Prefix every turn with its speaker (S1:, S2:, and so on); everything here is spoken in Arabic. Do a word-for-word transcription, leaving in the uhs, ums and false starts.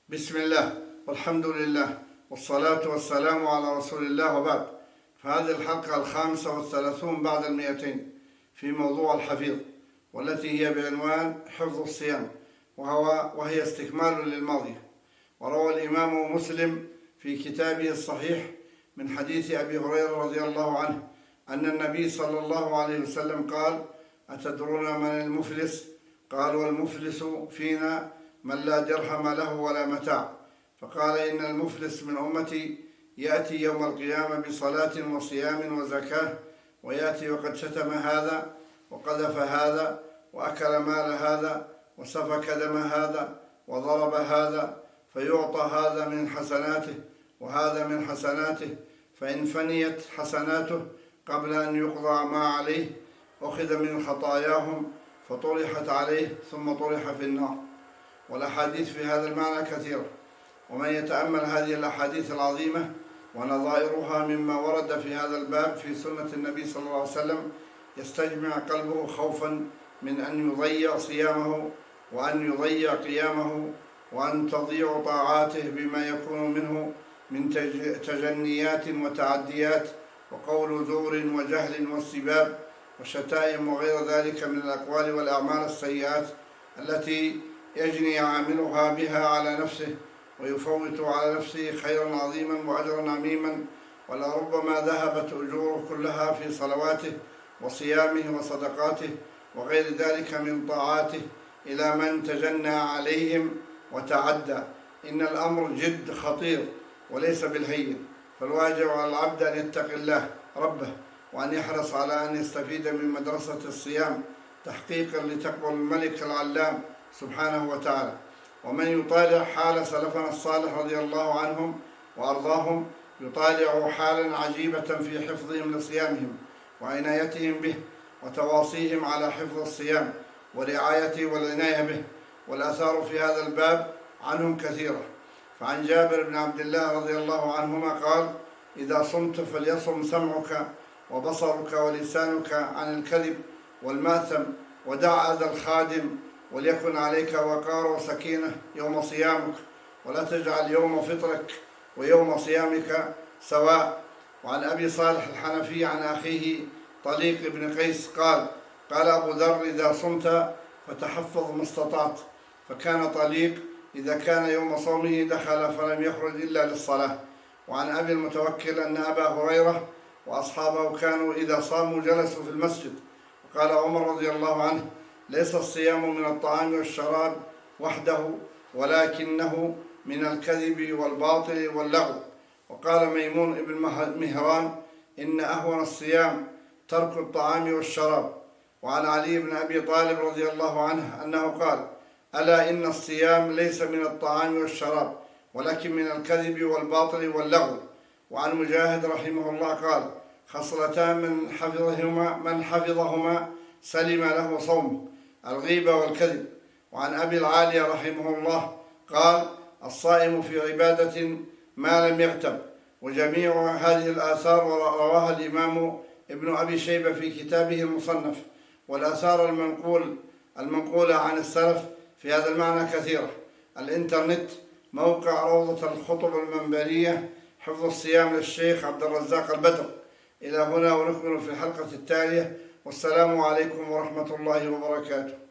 S1: بسم الله والحمد لله والصلاة والسلام على رسول الله، وبعد. فهذه الحلقة الخامسة والثلاثون بعد المئتين في موضوع الحفيظ، والتي هي بعنوان حفظ الصيام، وهو وهي استكمال للماضية. وروى الإمام مسلم في كتابه الصحيح من حديث أبي هريرة رضي الله عنه أن النبي صلى الله عليه وسلم قال: أتدرون من المفلس؟ قال: والمفلس فينا من لا درهم له ولا متاع. فقال: إن المفلس من أمتي يأتي يوم القيامة بصلاة وصيام وزكاة، ويأتي وقد شتم هذا وقذف هذا وأكل مال هذا وسفك دم هذا وضرب هذا، فيعطى هذا من حسناته وهذا من حسناته، فإن فنيت حسناته قبل أن يقضى ما عليه أخذ من خطاياهم فطرحت عليه ثم طرح في النار. والأحاديث في هذا المعنى كثيرة، ومن يتأمل هذه الأحاديث العظيمة ونظائرها مما ورد في هذا الباب في سنة النبي صلى الله عليه وسلم يستجمع قلبه خوفا من أن يضيع صيامه وأن يضيع قيامه وأن تضيع طاعاته بما يكون منه من تجنيات وتعديات وقول زور وجهل والسباب وشتائم وغير ذلك من الأقوال والأعمال السيئات التي يجني عاملها بها على نفسه ويفوت على نفسه خيرا عظيما وأجرا عميما، ولربما ذهبت أجوره كلها في صلواته وصيامه وصدقاته وغير ذلك من طاعاته إلى من تجنى عليهم وتعدى. إن الأمر جد خطير وليس بالهين، فالواجب على العبد أن يتقي الله ربه وأن يحرص على أن يستفيد من مدرسة الصيام تحقيقا لتقوى الملك العلام سبحانه وتعالى. ومن يطالع حال سلفنا الصالح رضي الله عنهم وأرضاهم يطالع حالا عجيبة في حفظهم لصيامهم وعنايتهم به وتواصيهم على حفظ الصيام ورعايته والعناية به. والآثار في هذا الباب عنهم كثيرة. فعن جابر بن عبد الله رضي الله عنهما قال: إذا صمت فليصم سمعك وبصرك ولسانك عن الكذب والماثم، ودع أذى الخادم، وليكن عليك وقار وسكينة يوم صيامك، ولا تجعل يوم فطرك ويوم صيامك سواء. وعن أبي صالح الحنفي عن أخيه طليق بن قيس قال: قال أبو ذر: إذا صمت فتحفظ ما استطعت. فكان طليق إذا كان يوم صومه دخل فلم يخرج إلا للصلاة. وعن أبي المتوكل أن أبا هريرة وأصحابه كانوا إذا صاموا جلسوا في المسجد. وقال عمر رضي الله عنه: ليس الصيام من الطعام والشراب وحده، ولكنه من الكذب والباطل واللغو. وقال ميمون بن مهران: إن أهون الصيام ترك الطعام والشراب. وعن علي بن أبي طالب رضي الله عنه أنه قال: ألا إن الصيام ليس من الطعام والشراب ولكن من الكذب والباطل واللغو. وعن مجاهد رحمه الله قال: خصلتان من حفظهما من حفظهما سلم له صومه: الغيبة والكذب. وعن أبي العالية رحمه الله قال: الصائم في عبادة ما لم يغتب. وجميع هذه الآثار رواها الإمام ابن أبي شيبة في كتابه المصنف. والآثار المنقول المنقولة عن السلف في هذا المعنى كثيرة. الإنترنت موقع روضة الخطب المنبرية حفظ الصيام للشيخ عبد الرزاق البدر. إلى هنا ونكمل في الحلقة التالية، والسلام عليكم ورحمة الله وبركاته.